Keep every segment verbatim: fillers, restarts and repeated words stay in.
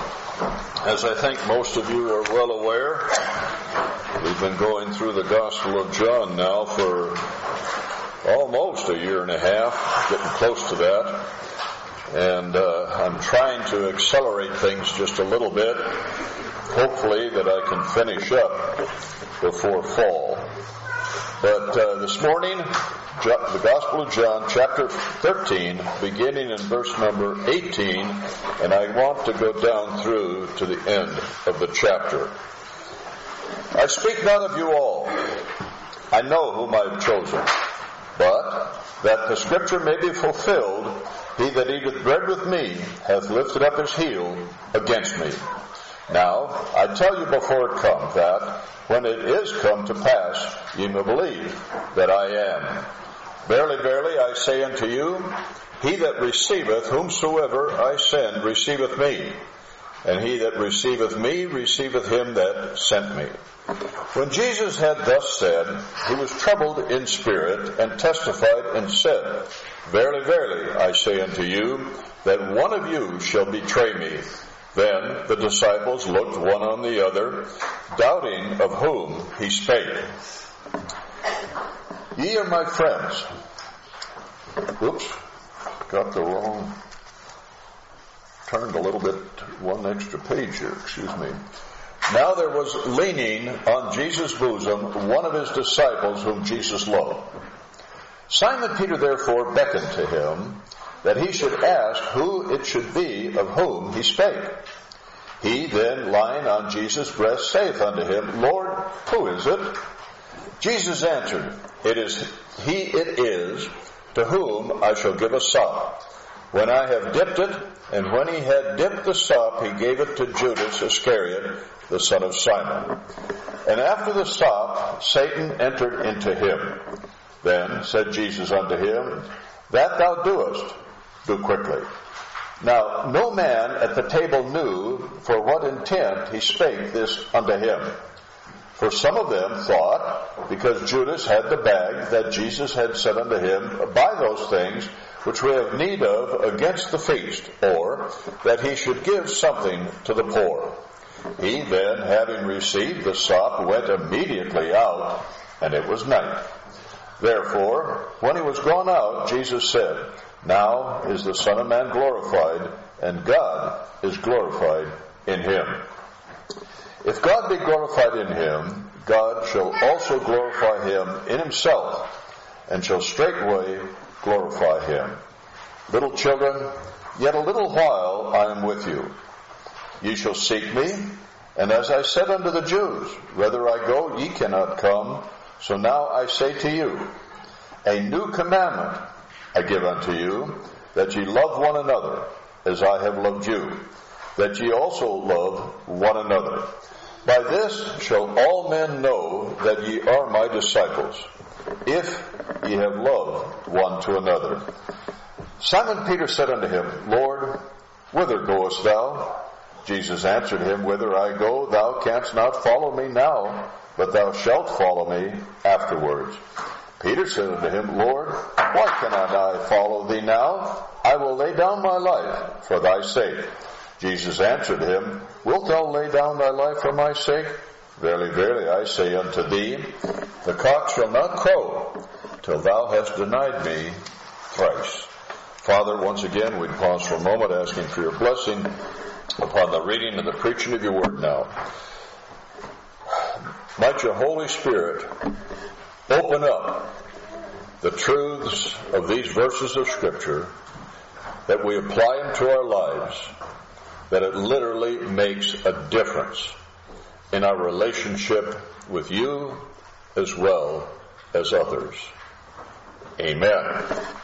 As I think most of you are well aware, we've been going through the Gospel of John now for almost a year and a half, getting close to that. And uh, I'm trying to accelerate things just a little bit, hopefully that I can finish up before fall. But uh, this morning, the Gospel of John, chapter thirteen, beginning in verse number eighteen, and I want to go down through to the end of the chapter. I speak not of you all. I know whom I have chosen. But that the Scripture may be fulfilled, he that eateth bread with me hath lifted up his heel against me. Now, I tell you before it come, that when it is come to pass, ye may believe that I am. Verily, verily, I say unto you, he that receiveth whomsoever I send receiveth me, and he that receiveth me receiveth him that sent me. When Jesus had thus said, he was troubled in spirit, and testified and said, Verily, verily, I say unto you, that one of you shall betray me. Then the disciples looked one on the other, doubting of whom he spake. Ye are my friends. Oops, got the wrong, turned a little bit, one extra page here, excuse me. Now there was leaning on Jesus' bosom one of his disciples whom Jesus loved. Simon Peter therefore beckoned to him, that he should ask who it should be of whom he spake. He then, lying on Jesus' breast, saith unto him, Lord, who is it? Jesus answered, It is he it is, to whom I shall give a sop. When I have dipped it, and when he had dipped the sop, he gave it to Judas Iscariot, the son of Simon. And after the sop, Satan entered into him. Then said Jesus unto him, That thou doest, do quickly. Now no man at the table knew for what intent he spake this unto him. For some of them thought, because Judas had the bag, that Jesus had said unto him, Buy those things which we have need of against the feast, or that he should give something to the poor. He then, having received the sop, went immediately out, and it was night. Therefore, when he was gone out, Jesus said, Now is the Son of Man glorified, and God is glorified in him. If God be glorified in him, God shall also glorify him in himself, and shall straightway glorify him. Little children, yet a little while I am with you. Ye shall seek me, and as I said unto the Jews, Whither I go, ye cannot come. So now I say to you, a new commandment I give unto you, that ye love one another, as I have loved you, that ye also love one another. By this shall all men know that ye are my disciples, if ye have love one to another. Simon Peter said unto him, Lord, whither goest thou? Jesus answered him, Whither I go, thou canst not follow me now, but thou shalt follow me afterwards. Peter said unto him, Lord, why cannot I follow thee now? I will lay down my life for thy sake. Jesus answered him, Wilt thou lay down thy life for my sake? Verily, verily, I say unto thee, the cock shall not crow till thou hast denied me thrice. Father, once again, we pause for a moment, asking for your blessing upon the reading and the preaching of your word now. Might your Holy Spirit open up the truths of these verses of Scripture, that we apply them to our lives, that it literally makes a difference in our relationship with you as well as others. Amen.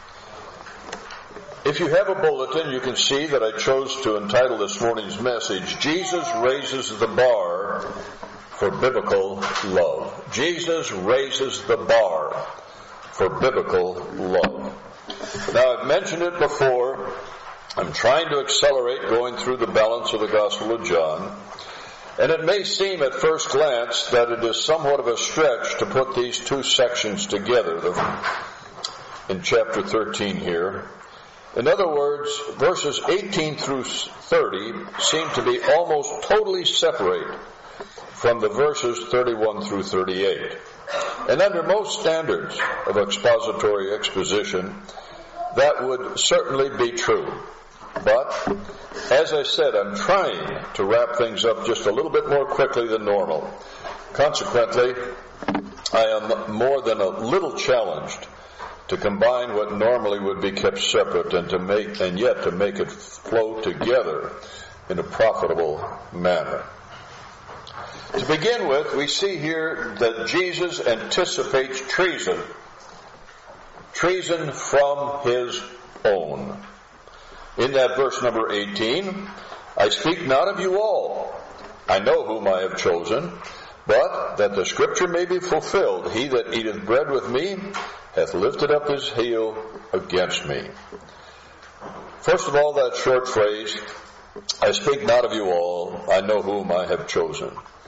If you have a bulletin, you can see that I chose to entitle this morning's message, Jesus Raises the Bar for Biblical Love. Jesus raises the bar for biblical love. Now, I've mentioned it before. I'm trying to accelerate going through the balance of the Gospel of John. And it may seem at first glance that it is somewhat of a stretch to put these two sections together in chapter thirteen here. In other words, verses eighteen through thirty seem to be almost totally separate from the verses thirty-one through thirty-eight. And under most standards of expository exposition, that would certainly be true. But, as I said, I'm trying to wrap things up just a little bit more quickly than normal. Consequently, I am more than a little challenged to combine what normally would be kept separate and to make, and yet to make it flow together in a profitable manner. To begin with, we see here that Jesus anticipates treason. Treason from his own. In that verse number eighteen, I speak not of you all. I know whom I have chosen, but that the scripture may be fulfilled, he that eateth bread with me hath lifted up his heel against me. First of all, that short phrase, I speak not of you all, I know whom I have chosen.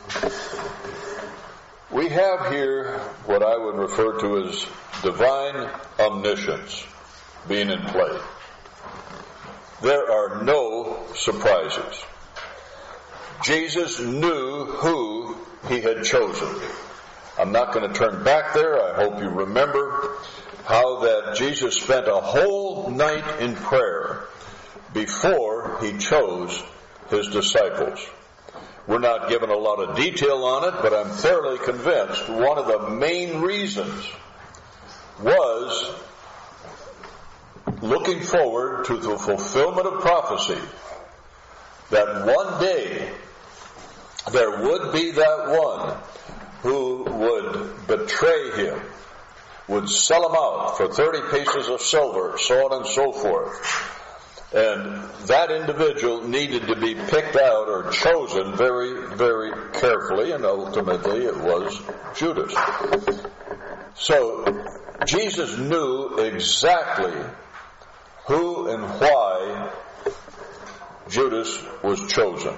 We have here what I would refer to as divine omniscience being in play. There are no surprises. Jesus knew who he had chosen. I'm not going to turn back there. I hope you remember how that Jesus spent a whole night in prayer before he chose his disciples. We're not given a lot of detail on it, but I'm thoroughly convinced one of the main reasons was looking forward to the fulfillment of prophecy that one day there would be that one who would betray him, would sell him out for thirty pieces of silver, so on and so forth. And that individual needed to be picked out or chosen very, very carefully, and ultimately it was Judas. So Jesus knew exactly who and why Judas was chosen.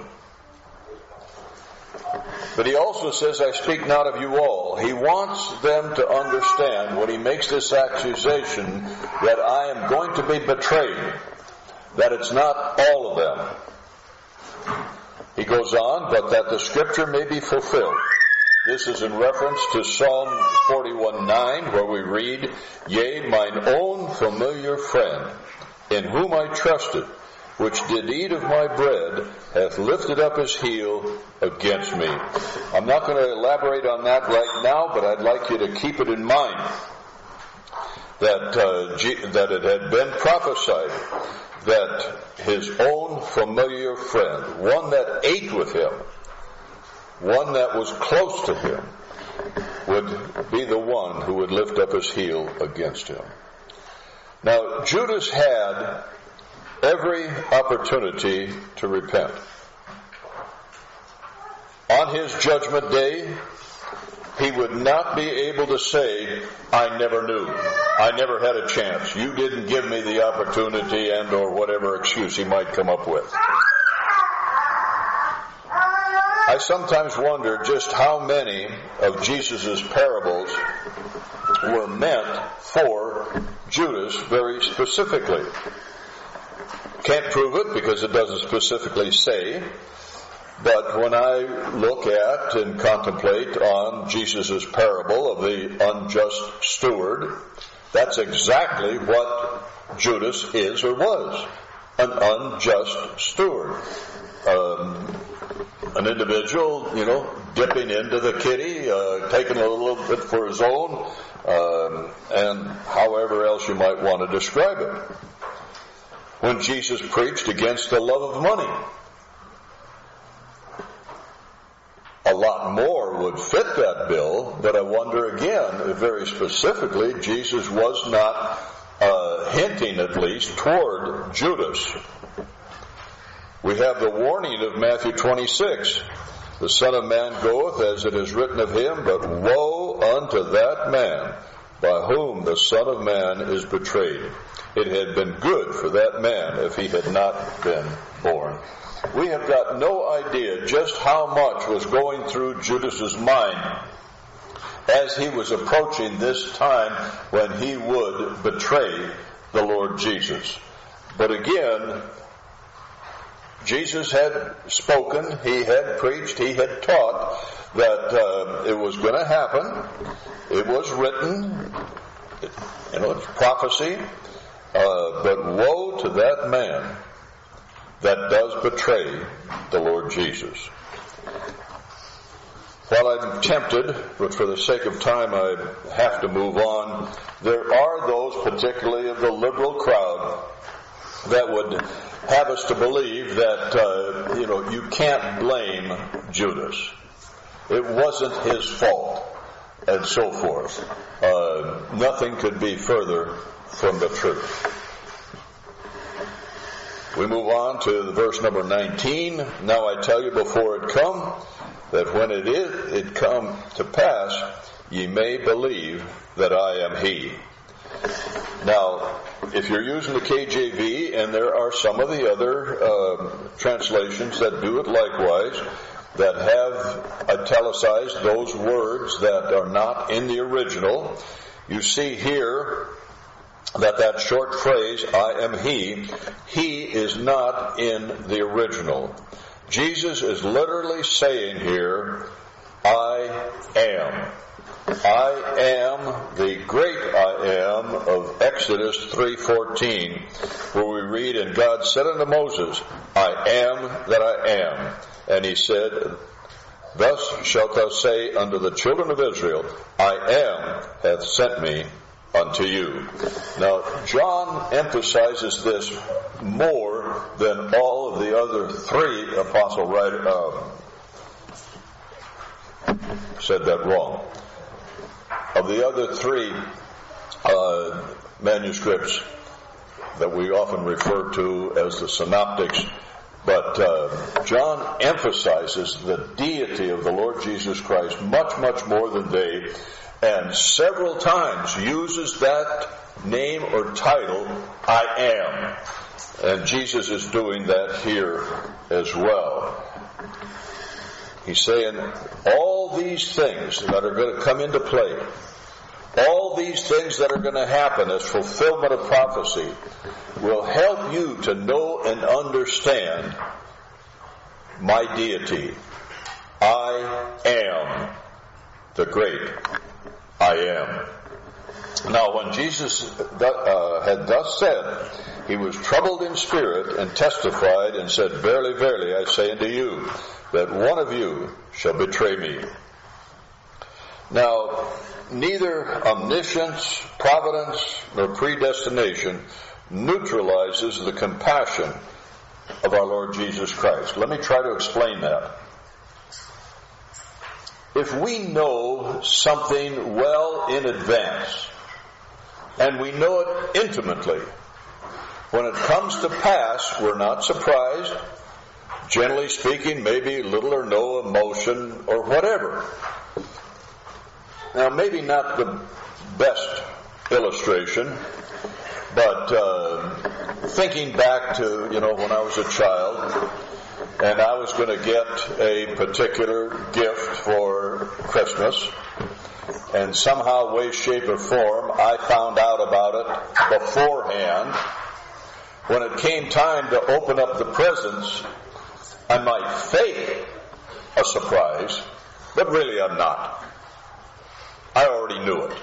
But he also says, I speak not of you all. He wants them to understand when he makes this accusation that I am going to be betrayed, that it's not all of them. He goes on, but that the scripture may be fulfilled. This is in reference to Psalm forty-one nine, where we read, Yea, mine own familiar friend, in whom I trusted, which did eat of my bread, hath lifted up his heel against me. I'm not going to elaborate on that right now, but I'd like you to keep it in mind that uh, G- that it had been prophesied that his own familiar friend, one that ate with him, one that was close to him, would be the one who would lift up his heel against him. Now, Judas had every opportunity to repent. On his judgment day, he would not be able to say, I never knew. I never had a chance. You didn't give me the opportunity, and or whatever excuse he might come up with. I sometimes wonder just how many of Jesus' parables were meant for Judas very specifically. Can't prove it because it doesn't specifically say. But when I look at and contemplate on Jesus' parable of the unjust steward, that's exactly what Judas is or was, an unjust steward. Um, an individual, you know, dipping into the kitty, uh, taking a little bit for his own, um, and however else you might want to describe it. When Jesus preached against the love of money, a lot more would fit that bill, but I wonder again, very specifically, Jesus was not uh, hinting at least toward Judas. We have the warning of Matthew twenty-six. The Son of Man goeth as it is written of him, but woe unto that man by whom the Son of Man is betrayed. It had been good for that man if he had not been born. We have got no idea just how much was going through Judas's mind as he was approaching this time when he would betray the Lord Jesus. But again, Jesus had spoken, he had preached, he had taught that uh, it was going to happen. It was written, it, you know, it's prophecy. Uh, but woe to that man that does betray the Lord Jesus. While I'm tempted, but for the sake of time I have to move on, there are those, particularly of the liberal crowd, that would have us to believe that, uh, you know, you can't blame Judas. It wasn't his fault, and so forth. Uh, nothing could be further from the truth. We move on to the verse number nineteen. Now I tell you before it come, that when it is it come to pass, ye may believe that I am he. Now, if you're using the K J V, and there are some of the other uh, translations that do it likewise, that have italicized those words that are not in the original, you see here that that short phrase, I am he, he is not in the original. Jesus is literally saying here, I am. I am the great I am of Exodus three fourteen, where we read, and God said unto Moses, I am that I am. And he said, thus shalt thou say unto the children of Israel, I am hath sent me unto you. Now, John emphasizes this more than all of the other three apostle writers. Uh, said that wrong. Of the other three uh, manuscripts that we often refer to as the synoptics, but uh, John emphasizes the deity of the Lord Jesus Christ much, much more than they, and several times uses that name or title, I am. And Jesus is doing that here as well. He's saying all these things that are going to come into play, all these things that are going to happen as fulfillment of prophecy, will help you to know and understand my deity. I am the great I am. Now, when Jesus uh, had thus said, he was troubled in spirit and testified and said, verily, verily, I say unto you, that one of you shall betray me. Now, neither omniscience, providence, nor predestination neutralizes the compassion of our Lord Jesus Christ. Let me try to explain that. If we know something well in advance, and we know it intimately, when it comes to pass, we're not surprised. Generally speaking, maybe little or no emotion or whatever. Now, maybe not the best illustration, but uh, thinking back to, you know, when I was a child, and I was going to get a particular gift for Christmas, and somehow, way, shape, or form, I found out about it beforehand. When it came time to open up the presents, I might fake a surprise, but really I'm not. I already knew it.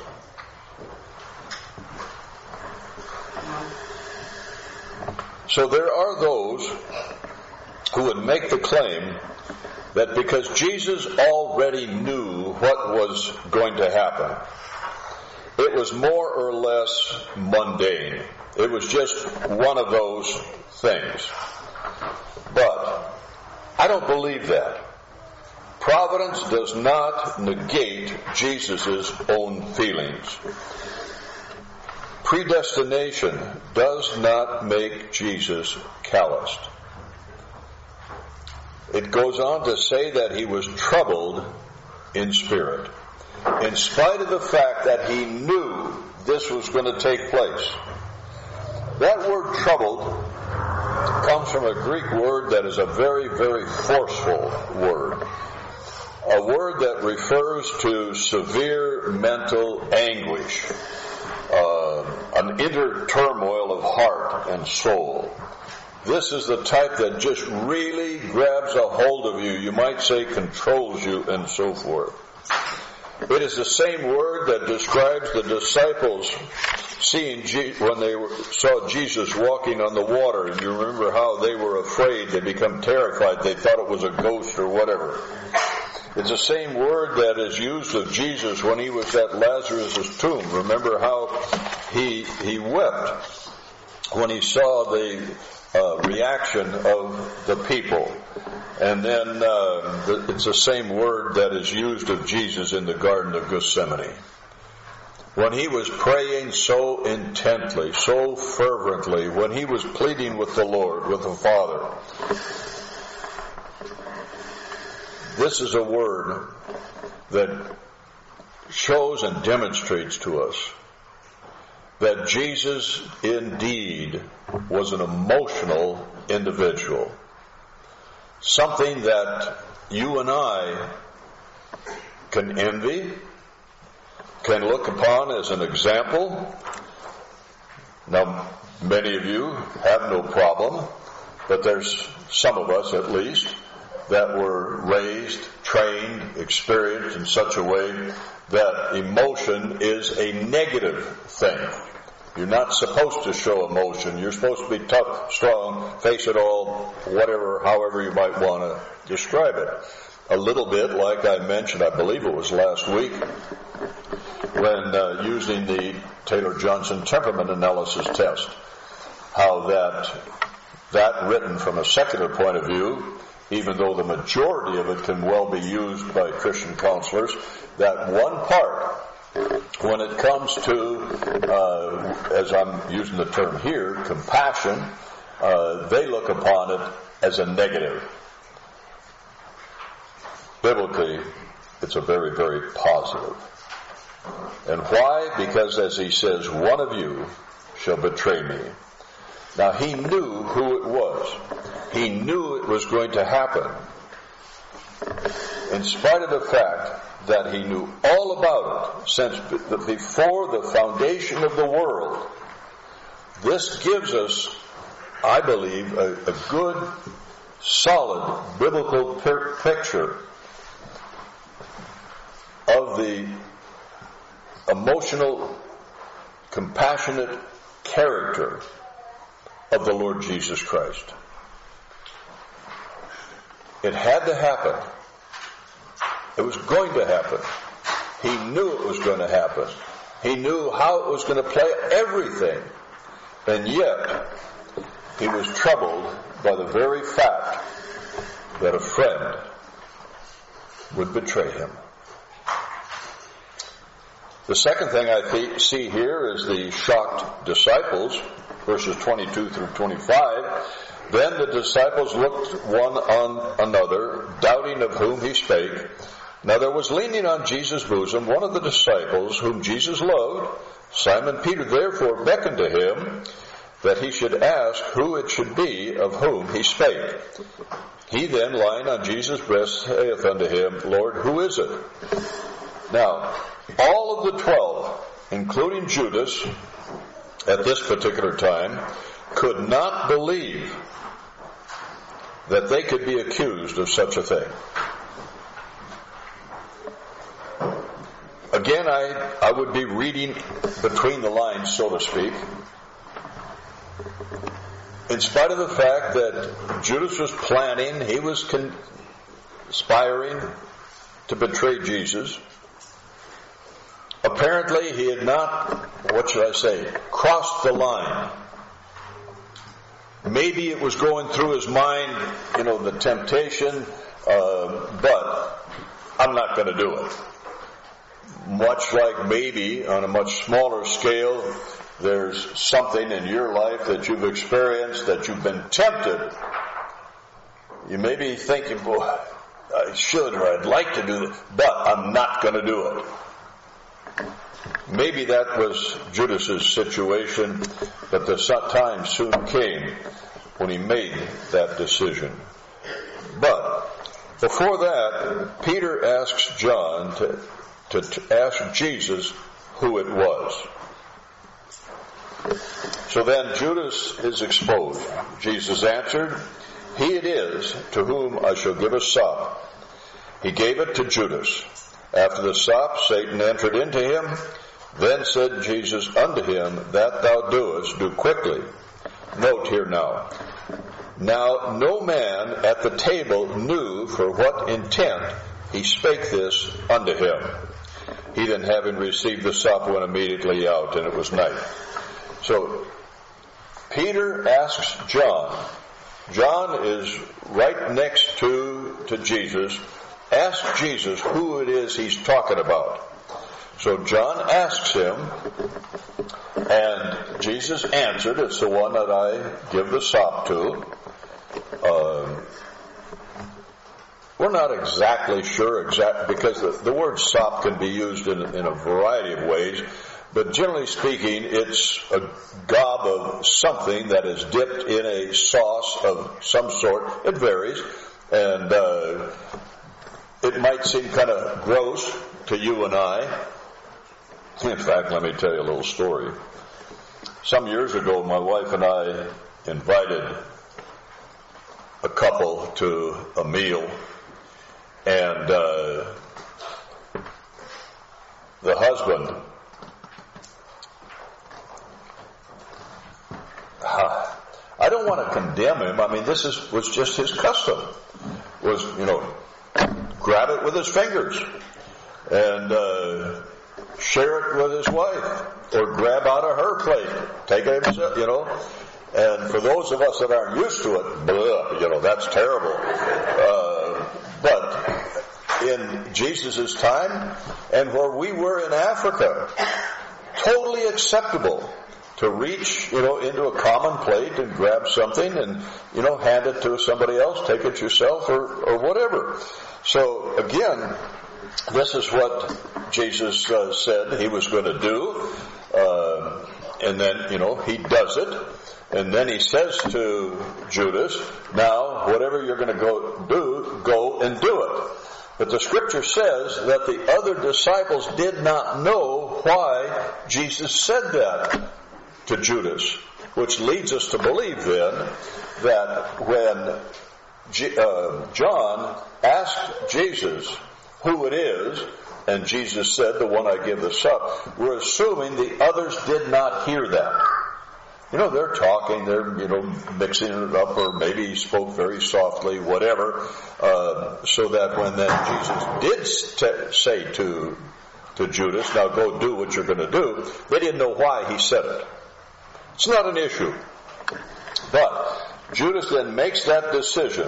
So there are those who would make the claim that because Jesus already knew what was going to happen, it was more or less mundane. It was just one of those things. But I don't believe that. Providence does not negate Jesus' own feelings. Predestination does not make Jesus calloused. It goes on to say that he was troubled in spirit, in spite of the fact that he knew this was going to take place. That word troubled comes from a Greek word that is a very, very forceful word. A word that refers to severe mental anguish, uh, an inner turmoil of heart and soul. This is the type that just really grabs a hold of you. You might say controls you and so forth. It is the same word that describes the disciples seeing Je- when they were, saw Jesus walking on the water. And you remember how they were afraid. They become terrified. They thought it was a ghost or whatever. It's the same word that is used of Jesus when he was at Lazarus' tomb. Remember how he he wept when he saw the uh, reaction of the people. And then uh, the, it's the same word that is used of Jesus in the Garden of Gethsemane. When he was praying so intently, so fervently, when he was pleading with the Lord, with the Father. This is a word that shows and demonstrates to us that Jesus indeed was an emotional individual. Something that you and I can envy, can look upon as an example. Now, many of you have no problem, but there's some of us at least that were raised, trained, experienced in such a way that emotion is a negative thing. You're not supposed to show emotion. You're supposed to be tough, strong, face it all, whatever, however you might want to describe it. A little bit like I mentioned, I believe it was last week, when uh, using the Taylor-Johnson temperament analysis test, how that, that written from a secular point of view, even though the majority of it can well be used by Christian counselors, that one part, when it comes to, uh, as I'm using the term here, compassion, uh, they look upon it as a negative. Biblically, it's a very, very positive. And why? Because as he says, one of you shall betray me. Now he knew who it was. He knew it was going to happen. In spite of the fact that he knew all about it since before the foundation of the world, this gives us, I believe, a, a good, solid biblical per- picture of the emotional, compassionate character of the Lord Jesus Christ. It had to happen. It was going to happen. He knew it was going to happen. He knew how it was going to play everything. And yet, he was troubled by the very fact that a friend would betray him. The second thing I th- see here is the shocked disciples, verses twenty-two through twenty-five. Then the disciples looked one on another, doubting of whom he spake. Now there was leaning on Jesus' bosom one of the disciples whom Jesus loved. Simon Peter therefore beckoned to him that he should ask who it should be of whom he spake. He then, lying on Jesus' breast, saith unto him, Lord, who is it? Now, all of the twelve, including Judas, at this particular time, could not believe that they could be accused of such a thing. Again, I, I would be reading between the lines, so to speak. In spite of the fact that Judas was planning, he was conspiring to betray Jesus. Apparently, he had not, what should I say, crossed the line. Maybe it was going through his mind, you know, the temptation, uh, but I'm not going to do it. Much like maybe on a much smaller scale, there's something in your life that you've experienced, that you've been tempted. You may be thinking, boy, I should or I'd like to do this, but I'm not going to do it. Maybe that was Judas's situation, but the time soon came when he made that decision. But before that, Peter asks John to, to, to ask Jesus who it was. So then Judas is exposed. Jesus answered, "He it is to whom I shall give a sop." He gave it to Judas. After the sop, Satan entered into him. Then said Jesus unto him, "That thou doest, do quickly." Note here now. Now no man at the table knew for what intent he spake this unto him. He then, having received the sop, went immediately out, and it was night. So Peter asks John. John is right next to, to Jesus. Ask Jesus who it is he's talking about. So John asks him, and Jesus answered, "It's the one that I give the sop to." Uh, we're not exactly sure exact because the, the word sop can be used in, in a variety of ways, but generally speaking, it's a gob of something that is dipped in a sauce of some sort. It varies, and uh, it might seem kind of gross to you and I. In fact, let me tell you a little story. Some years ago, my wife and I invited a couple to a meal, and uh, the husband, I don't want to condemn him. I mean, this is was just his custom. Was, you know, grab it with his fingers and uh, share it with his wife, or grab out of her plate, take it himself, you know. And for those of us that aren't used to it, blah, you know, that's terrible. Uh, but in Jesus' time, and where we were in Africa, totally acceptable to reach, you know, into a common plate and grab something and, you know, hand it to somebody else, take it yourself, or, or whatever. So again, this is what Jesus uh, said he was going to do. Uh, and then, you know, he does it. And then he says to Judas, "Now, whatever you're going to go do, go and do it." But the scripture says that the other disciples did not know why Jesus said that to Judas, which leads us to believe then that when G- uh, John asked Jesus who it is, and Jesus said, "The one I give the sop," we're assuming the others did not hear that. You know, they're talking, they're, you know, mixing it up, or maybe he spoke very softly, whatever, uh, so that when then Jesus did t- say to to Judas, "Now go do what you're going to do," they didn't know why he said it. It's not an issue. But Judas then makes that decision.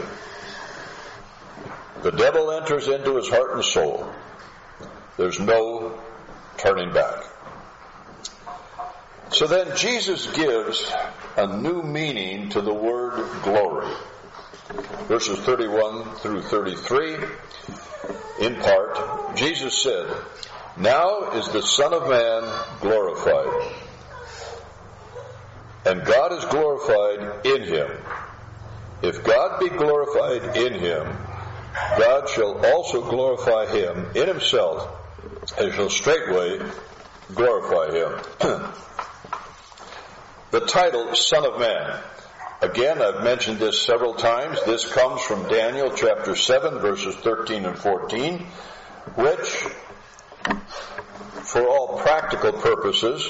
The devil enters into his heart and soul. There's no turning back. So then Jesus gives a new meaning to the word glory. Verses thirty-one through thirty-three, in part, Jesus said, "Now is the Son of Man glorified, and God is glorified in him. If God be glorified in him, God shall also glorify him in himself, and shall straightway glorify him." The title, Son of Man. Again, I've mentioned this several times. This comes from Daniel chapter seven, verses thirteen and fourteen, which, for all practical purposes,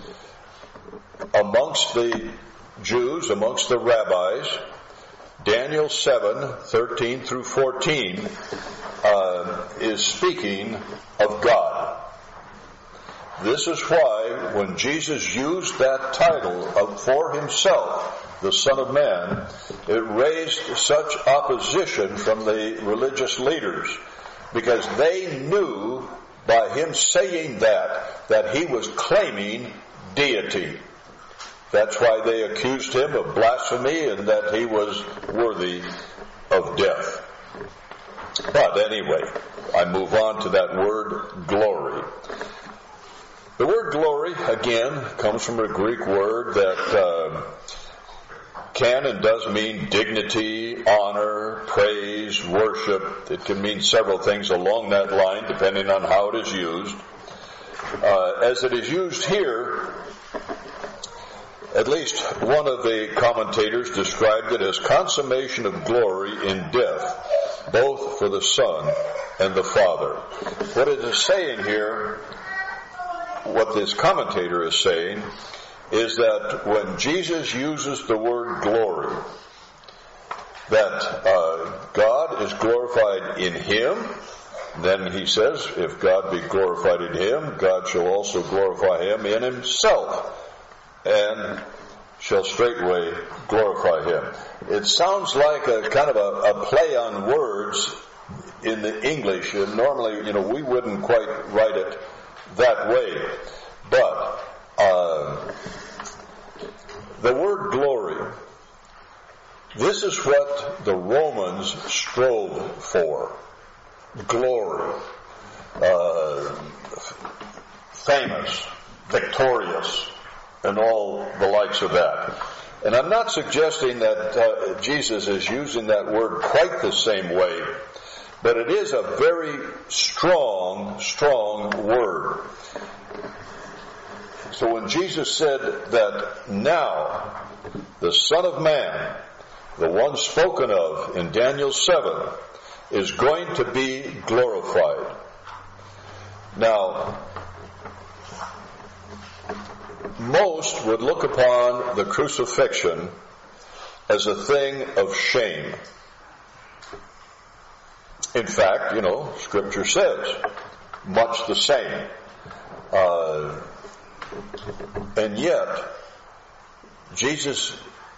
amongst the Jews, amongst the rabbis, Daniel seven, thirteen through fourteen, uh, is speaking of God. This is why when Jesus used that title of, for himself, the Son of Man, it raised such opposition from the religious leaders, because they knew by him saying that, that he was claiming deity. That's why they accused him of blasphemy and that he was worthy of death. But anyway, I move on to that word glory. The word glory, again, comes from a Greek word that uh, can and does mean dignity, honor, praise, worship. It can mean several things along that line, depending on how it is used. Uh, as it is used here, At least one of the commentators described it as consummation of glory in death, both for the Son and the Father. What it is saying here, what this commentator is saying, is that when Jesus uses the word glory, that uh, God is glorified in Him. Then he says, if God be glorified in Him, God shall also glorify Him in Himself, and shall straightway glorify Him. It sounds like a kind of a, a play on words in the English, and normally, you know, we wouldn't quite write it that way. But uh, the word glory, this is what the Romans strove for. Glory. Uh, famous, victorious, and all the likes of that. And I'm not suggesting that uh, Jesus is using that word quite the same way, but it is a very strong, strong word. So when Jesus said that now the Son of Man, the one spoken of in Daniel seven, is going to be glorified. Now, most would look upon the crucifixion as a thing of shame. In fact, you know, Scripture says much the same. Uh, and yet, Jesus,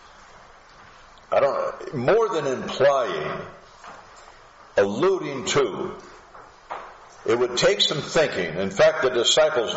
I don't know, more than implying, alluding to, it would take some thinking. In fact, the disciples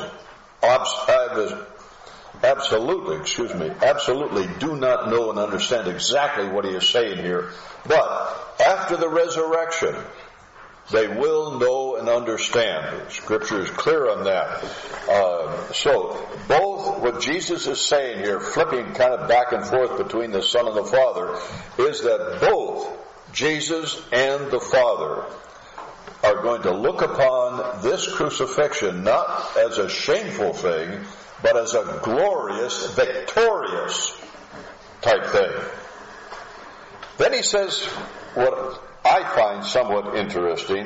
absolutely, excuse me, absolutely do not know and understand exactly what he is saying here. But after the resurrection, they will know and understand. Scripture is clear on that. Uh, so, both what Jesus is saying here, flipping kind of back and forth between the Son and the Father, is that both Jesus and the Father are going to look upon this crucifixion not as a shameful thing, but as a glorious, victorious type thing. Then he says what I find somewhat interesting,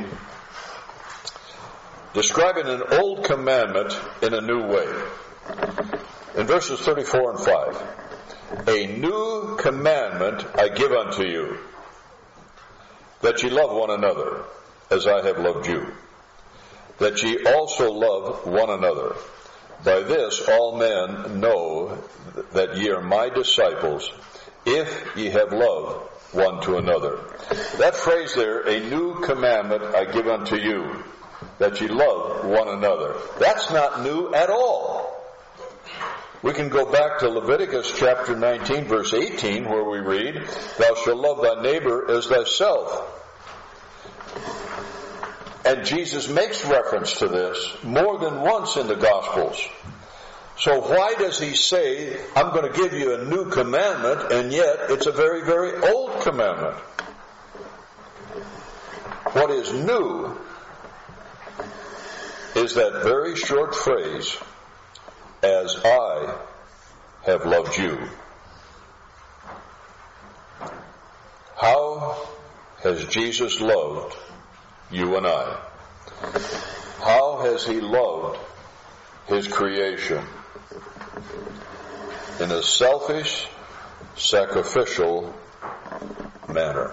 describing an old commandment in a new way. In verses thirty-four and five, a new commandment I give unto you, that ye love one another, as I have loved you, that ye also love one another. By this all men know that ye are my disciples, if ye have love one to another. That phrase there, a new commandment I give unto you, that ye love one another. That's not new at all. We can go back to Leviticus chapter nineteen, verse eighteen, where we read, thou shalt love thy neighbor as thyself. And Jesus makes reference to this more than once in the Gospels. So why does he say, I'm going to give you a new commandment, and yet it's a very, very old commandment? What is new is that very short phrase, as I have loved you. How has Jesus loved you and I? How has he loved his creation? In a selfish, sacrificial manner.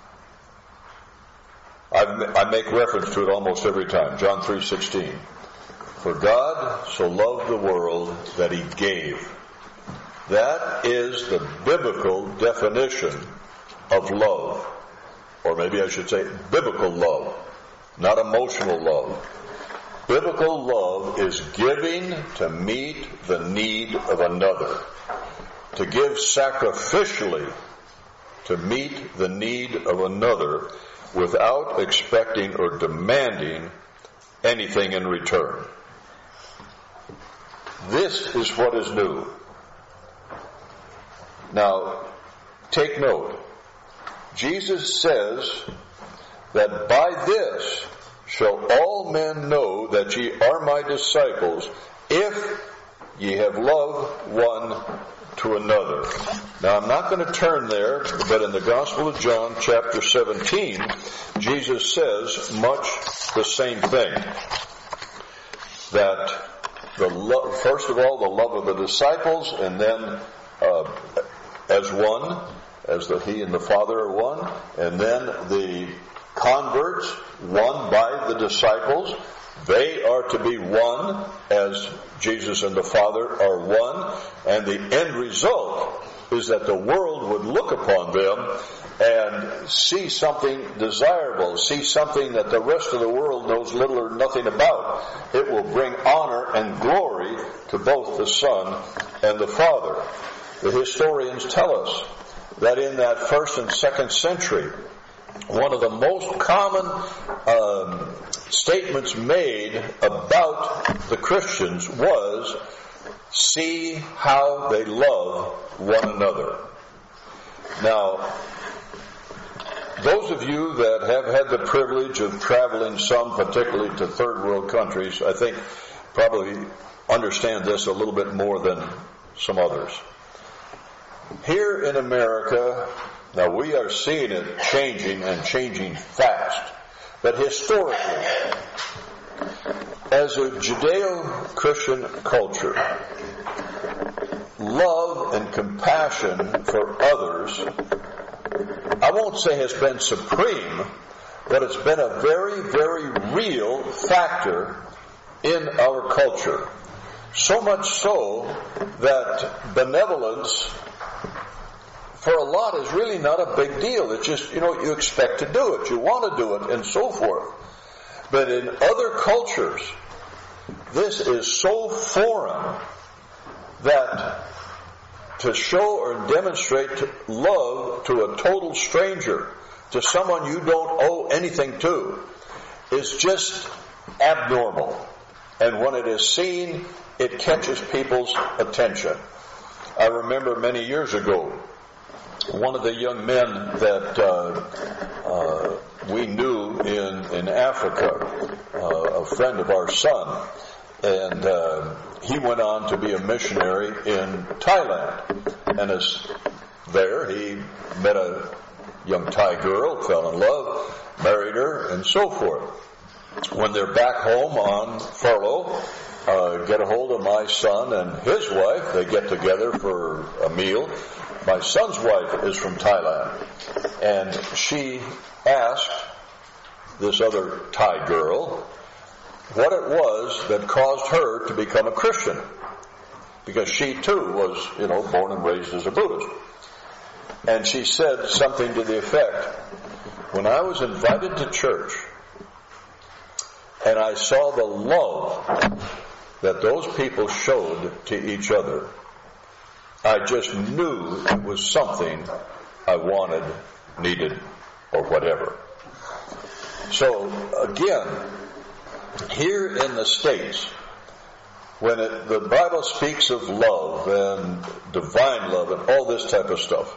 I've, I make reference to it almost every time. John three sixteen. For God so loved the world that he gave. That is the biblical definition of love. Or maybe I should say biblical love, not emotional love. Biblical love is giving to meet the need of another. To give sacrificially to meet the need of another without expecting or demanding anything in return. This is what is new. Now, take note. Jesus says that by this shall all men know that ye are my disciples, if ye have love one to another. Now, I'm not going to turn there, but in the Gospel of John, chapter seventeen, Jesus says much the same thing. That the lo- first of all, the love of the disciples, and then uh, as one, as the He and the Father are one, and then the converts, one by the disciples. They are to be one as Jesus and the Father are one, and the end result is that the world would look upon them and see something desirable, see something that the rest of the world knows little or nothing about. It will bring honor and glory to both the Son and the Father. The historians tell us that in that first and second century, one of the most common um, statements made about the Christians was, see how they love one another. Now, those of you that have had the privilege of traveling some, particularly to third world countries, I think probably understand this a little bit more than some others. Here in America, now we are seeing it changing and changing fast. But historically, as a Judeo-Christian culture, love and compassion for others, I won't say has been supreme, but it's been a very, very real factor in our culture. So much so that benevolence for a lot is really not a big deal. It's just, you know, you expect to do it, you want to do it, and so forth. But in other cultures, this is so foreign that to show or demonstrate love to a total stranger, to someone you don't owe anything to, is just abnormal. And when it is seen, it catches people's attention. I remember many years ago, one of the young men that uh, uh, we knew in, in Africa, uh, a friend of our son, and uh, he went on to be a missionary in Thailand. And as there, he met a young Thai girl, fell in love, married her, and so forth. When they're back home on furlough, uh, get a hold of my son and his wife. They get together for a meal. My son's wife is from Thailand, and she asked this other Thai girl what it was that caused her to become a Christian, because she too was, you know, born and raised as a Buddhist. And she said something to the effect, when I was invited to church and I saw the love that those people showed to each other, I just knew it was something I wanted, needed, or whatever. So, again, here in the States, when it, the Bible speaks of love and divine love and all this type of stuff,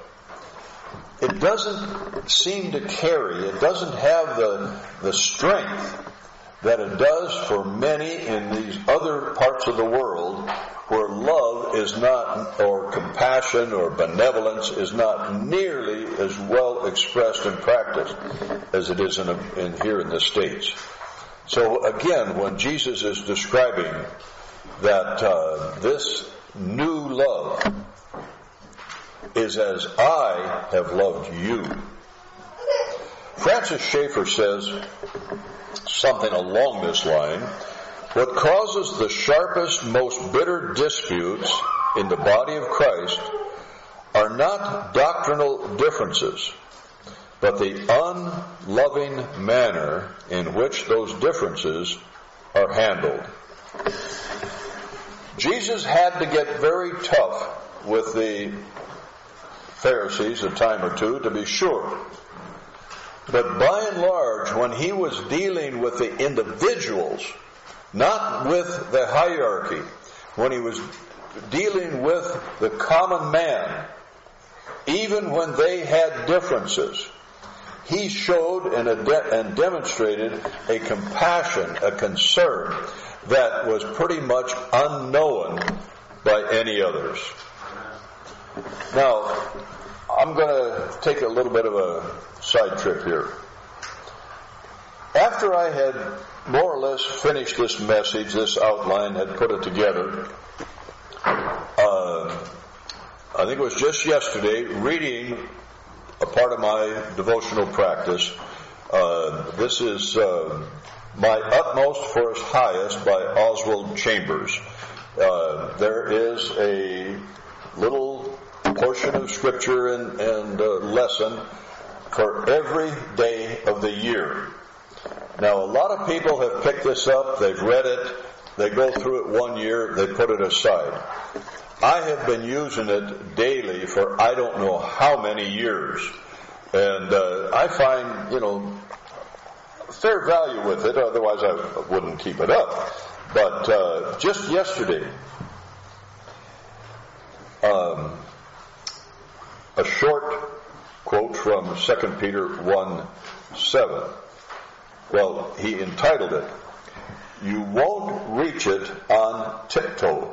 it doesn't seem to carry, it doesn't have the, the strength that it does for many in these other parts of the world where love is not, or compassion or benevolence is not nearly as well expressed and practiced as it is in, a, in here in the States. So again, when Jesus is describing that uh, this new love is as I have loved you. Francis Schaeffer says something along this line. What causes the sharpest, most bitter disputes in the body of Christ are not doctrinal differences, but the unloving manner in which those differences are handled. Jesus had to get very tough with the Pharisees a time or two, to be sure. But by and large, when he was dealing with the individuals, not with the hierarchy, when he was dealing with the common man, even when they had differences, he showed and, ad- and demonstrated a compassion, a concern that was pretty much unknown by any others. Now, I'm going to take a little bit of a side trip here. After I had more or less finished this message, this outline, had put it together, uh, I think it was just yesterday, reading a part of my devotional practice. Uh, this is uh, My Utmost for His Highest by Oswald Chambers. Uh, there is a little portion of Scripture and, and uh, lesson for every day of the year. Now, a lot of people have picked this up, they've read it, they go through it one year, they put it aside. I have been using it daily for I don't know how many years. And uh, I find, you know, fair value with it, otherwise I wouldn't keep it up. But uh, just yesterday, um, a short quote from Second Peter one seven. Well, he entitled it, "You Won't Reach It on Tiptoe."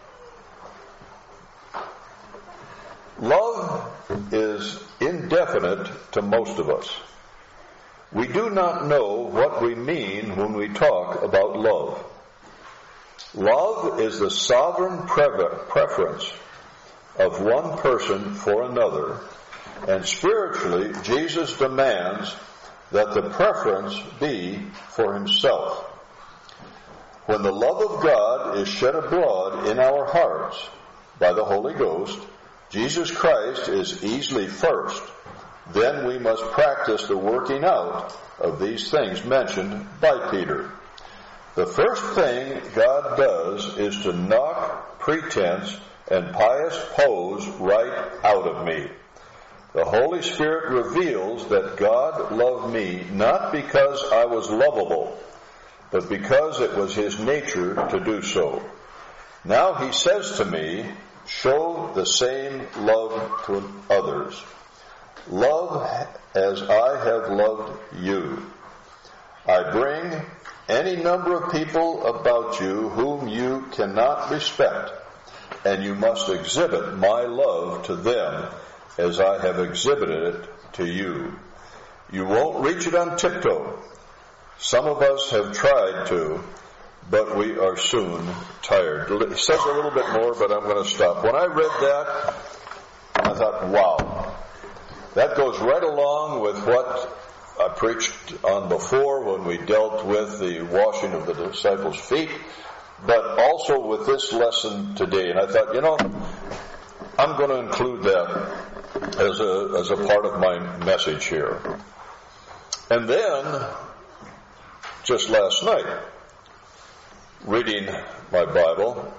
Love is indefinite to most of us. We do not know what we mean when we talk about love. Love is the sovereign preference of one person for another, and spiritually, Jesus demands that the preference be for himself. When the love of God is shed abroad in our hearts by the Holy Ghost, Jesus Christ is easily first. Then we must practice the working out of these things mentioned by Peter. The first thing God does is to knock pretense and pious pose right out of me. The Holy Spirit reveals that God loved me not because I was lovable, but because it was His nature to do so. Now He says to me, show the same love to others. Love as I have loved you. I bring any number of people about you whom you cannot respect, and you must exhibit my love to them as I have exhibited it to you. You won't reach it on tiptoe. Some of us have tried to, but we are soon tired. It says a little bit more, but I'm going to stop. When I read that, I thought, wow, that goes right along with what I preached on before when we dealt with the washing of the disciples' feet, but also with this lesson today. And I thought, you know, I'm going to include that as a, as a part of my message here. And then, just last night, reading my Bible.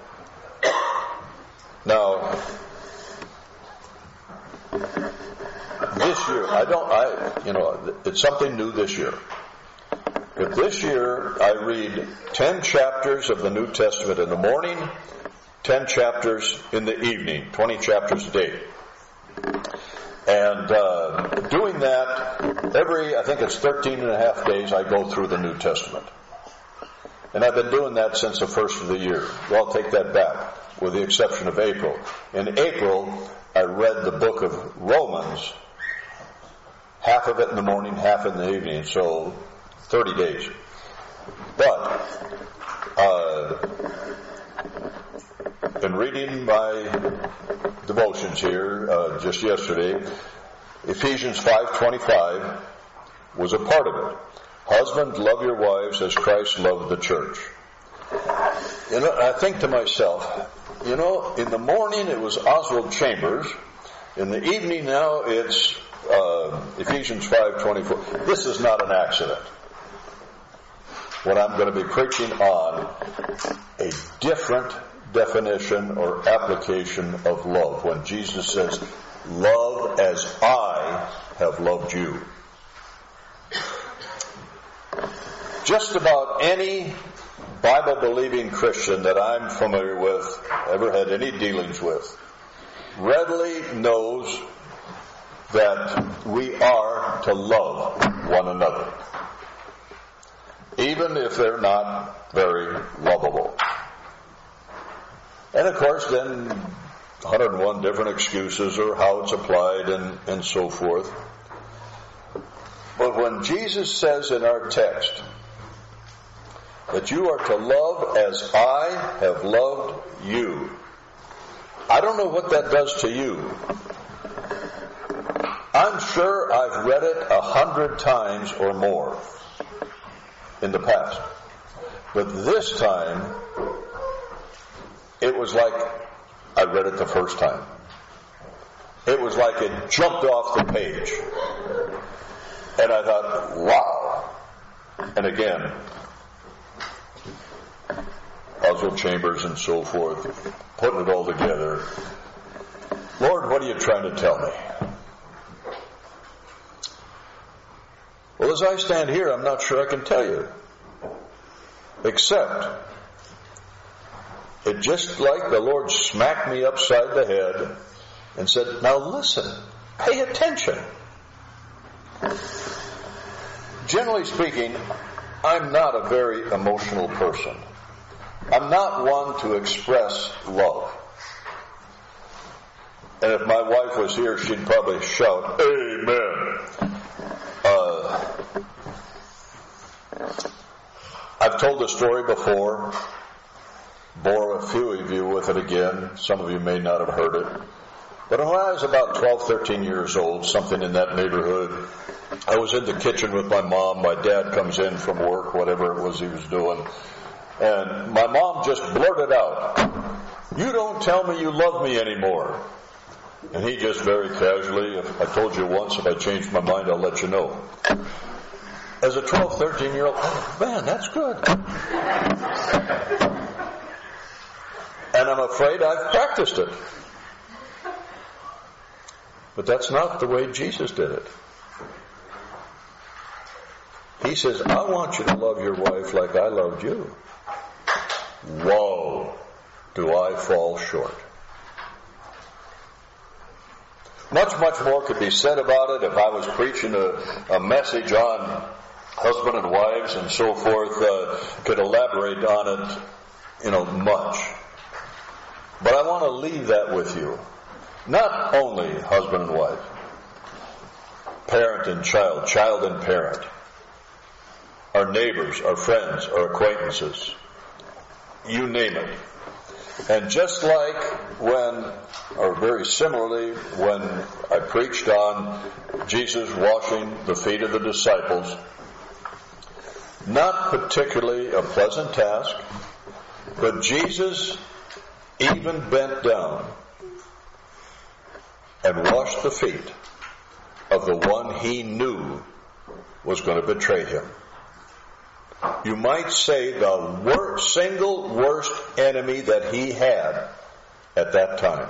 Now, this year, I don't, I, you know, it's something new this year. But this year, I read ten chapters of the New Testament in the morning, ten chapters in the evening, twenty chapters a day. And uh, doing that, every, I think it's thirteen and a half days, I go through the New Testament. And I've been doing that since the first of the year. Well, I'll take that back, with the exception of April. In April, I read the book of Romans, half of it in the morning, half in the evening, so thirty days. But, uh, in reading my devotions here, uh, just yesterday, Ephesians five twenty-five was a part of it. Husbands, love your wives as Christ loved the church. You know, I think to myself, you know, in the morning it was Oswald Chambers. In the evening now it's uh, Ephesians five twenty-four. This is not an accident. What I'm going to be preaching on, a different definition or application of love. When Jesus says, love as I have loved you. Just about any Bible-believing Christian that I'm familiar with, ever had any dealings with, readily knows that we are to love one another, even if they're not very lovable. And of course, then one hundred one different excuses or how it's applied and, and so forth. But when Jesus says in our text that you are to love as I have loved you, I don't know what that does to you. I'm sure I've read it a hundred times or more in the past. But this time, it was like I read it the first time. It was like it jumped off the page. And I thought, wow. And again, Oswald Chambers and so forth, putting it all together. Lord, what are you trying to tell me? Well, as I stand here, I'm not sure I can tell you. Except, it just like the Lord smacked me upside the head and said, now listen, pay attention. Generally speaking, I'm not a very emotional person. I'm not one to express love. And if my wife was here, she'd probably shout, Amen. Uh, I've told the story before, bore a few of you with it again. Some of you may not have heard it. But when I was about twelve, thirteen years old, something in that neighborhood, I was in the kitchen with my mom. My dad comes in from work, whatever it was he was doing. And my mom just blurted out, you don't tell me you love me anymore. And he just very casually, if I told you once, if I changed my mind, I'll let you know. As a twelve, thirteen-year-old, oh, man, that's good. And I'm afraid I've practiced it. But that's not the way Jesus did it. He says, I want you to love your wife like I loved you. Whoa, do I fall short. Much, much more could be said about it if I was preaching a, a message on husband and wives and so forth, uh, could elaborate on it, you know, much. But I want to leave that with you. Not only husband and wife, parent and child, child and parent, our neighbors, our friends, our acquaintances, you name it. And just like when, or very similarly, when I preached on Jesus washing the feet of the disciples, not particularly a pleasant task, but Jesus even bent down and washed the feet of the one he knew was going to betray him. You might say the worst, single worst enemy that he had at that time.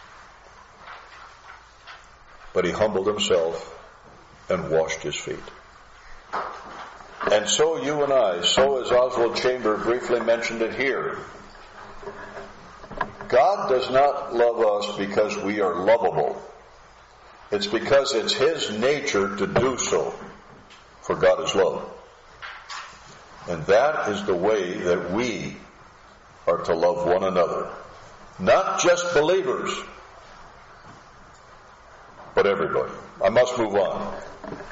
But he humbled himself and washed his feet. And so you and I, so as Oswald Chambers briefly mentioned it here, God does not love us because we are lovable. It's because it's His nature to do so, for God is love. And that is the way that we are to love one another. Not just believers, but everybody. I must move on.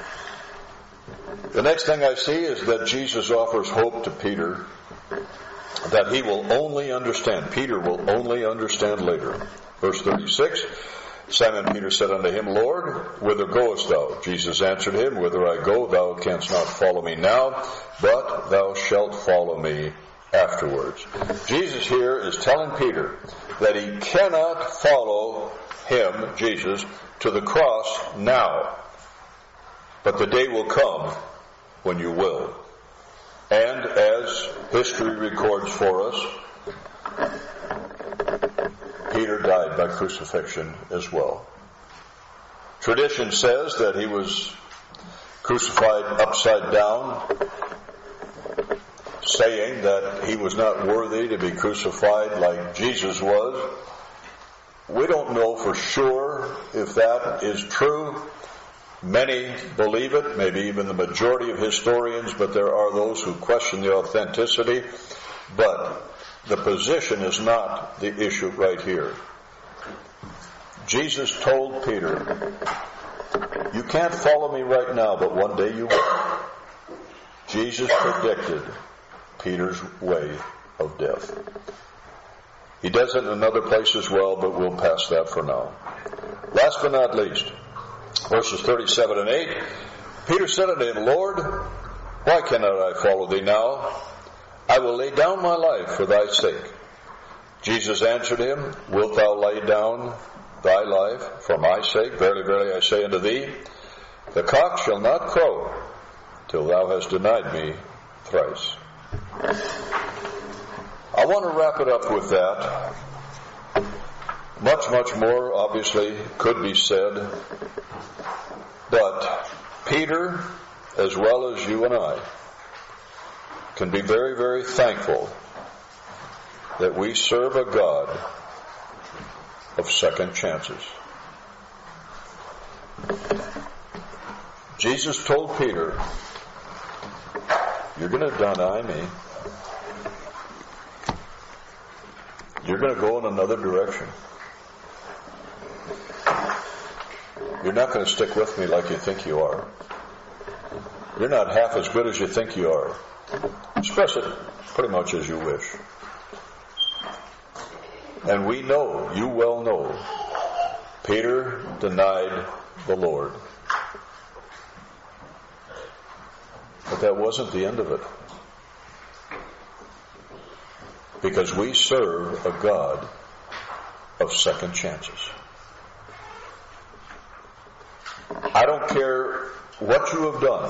The next thing I see is that Jesus offers hope to Peter that he will only understand. Peter will only understand later. Verse thirty-six, Simon Peter said unto him, Lord, whither goest thou? Jesus answered him, Whither I go, thou canst not follow me now, but thou shalt follow me afterwards. Jesus here is telling Peter that he cannot follow him, Jesus, to the cross now. But the day will come when you will. And as history records for us, Peter died by crucifixion as well. Tradition says that he was crucified upside down, saying that he was not worthy to be crucified like Jesus was. We don't know for sure if that is true. Many believe it, maybe even the majority of historians, but there are those who question the authenticity. But the position is not the issue right here. Jesus told Peter, you can't follow me right now, but one day you will. Jesus predicted Peter's way of death. He does it in another place as well, but we'll pass that for now. Last but not least, verses thirty-seven and eight, Peter said unto him, Lord, why cannot I follow thee now? I will lay down my life for thy sake. Jesus answered him, wilt thou lay down thy life for my sake? Verily, verily, I say unto thee, the cock shall not crow till thou hast denied me thrice. I want to wrap it up with that. Much, much more, obviously, could be said. But Peter, as well as you and I, can be very, very thankful that we serve a God of second chances. Jesus told Peter, you're going to deny me. You're going to go in another direction. You're not going to stick with me like you think you are. You're not half as good as you think you are. Express it pretty much as you wish. And we know, you well know, Peter denied the Lord. But that wasn't the end of it. Because we serve a God of second chances. I don't care what you have done.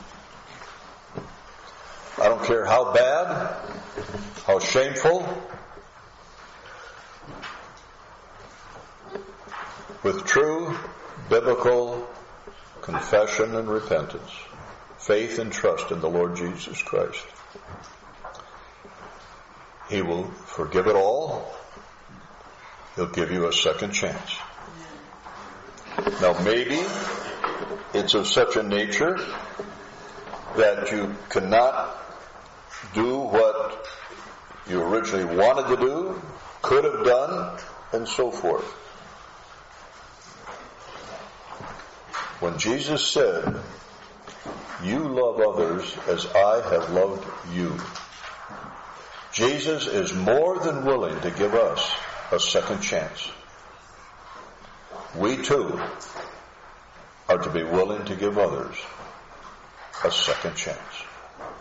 I don't care how bad, how shameful. With true biblical confession and repentance, faith and trust in the Lord Jesus Christ, He will forgive it all. He'll give you a second chance. Now maybe it's of such a nature that you cannot do what you originally wanted to do, could have done, and so forth. When Jesus said, you love others as I have loved you, Jesus is more than willing to give us a second chance. We too are to be willing to give others a second chance.